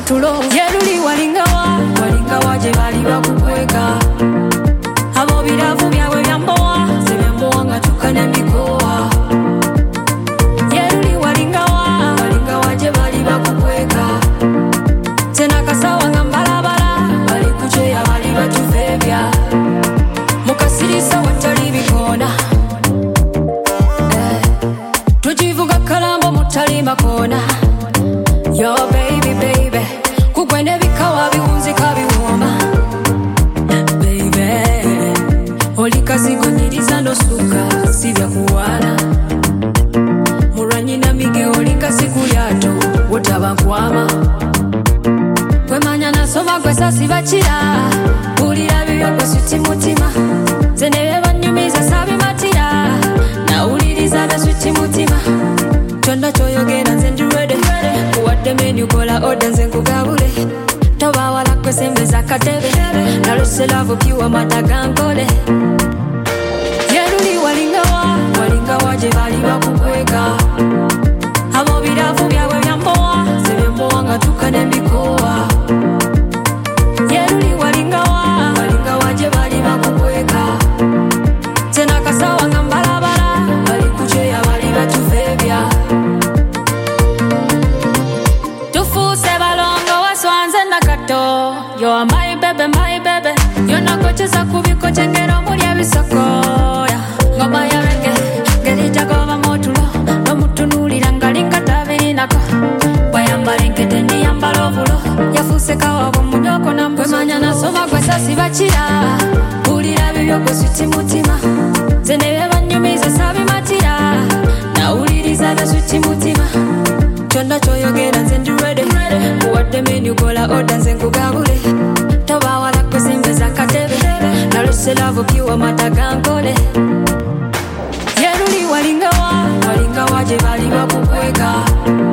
motulo yeruli walingawa je bali bakukweka abo biravu byawe byamboa zebemboa nga tukane mikoa yeruli walingawa je bali bakukweka tena kasawa nga mbalabala bali kucheya bali batufebya mukasirisa watali bikona tujivuga kalambo mutali makona yo baby kugwene bikawa biwunzika biwoma baby olikazigonyiriza nosuka sibya kuwana muranyi na mige olikasikulyato wotabankwama kwemanya nasoma gwesasi bakira ulira bibyo kwesiti mutima zenebe banyumiza sabi matira na uliriza besiti mutima chonda choyogera nze ndirede kuwadde menu kola order nze nkugabule toba wala kwesembeza katebe nalose love kiwa matagankole yeruli walingawa je bali bakukweka abo biravu byawe byamboa zebemboa nga tukane mikoa yeruli walingawa je bali bakukweka tena kasawa nga mbalabala bali kucheya bali batufebya tufuse balongo waswanze nakato you are my baby yona kocheza kubiko chengero muri abisoko ngoma ya renge gerija gova motulo nomutunulira ngalinga tabiri nako bayambale nkete yambalo ovulo yafuse kawa munyoko nambwe manya nasoma gwesasi bakira ulira bibyo kwesiti mutima zenebe banyumiza sabi matira na uliriza besiti mutima chonda choyogera nze ndirede kuwadde menu kola order nze nkugabule toba wala kwesembeza katebe nalose love kiwa matagankole yeruli walingawa je bali bakukweka